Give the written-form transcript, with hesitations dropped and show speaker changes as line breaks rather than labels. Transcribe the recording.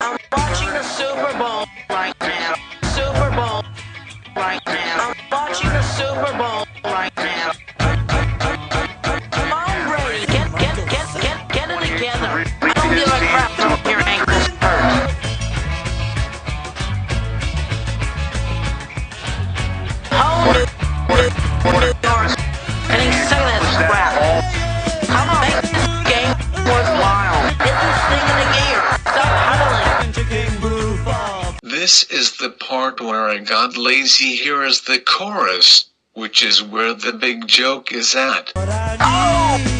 I'm watching the Super Bowl right now. Super Bowl right now. I'm watching the Super Bowl right now. Come on, Brady, get it together. I don't give a crap if your ankle's hurt. Whole New York, and he's sick of this crap. Come on, make this game worthwhile. Get this thing in the gear. Stop huddling.
This is the part where I got lazy. Here is the chorus, which is where the big joke is at.
Oh!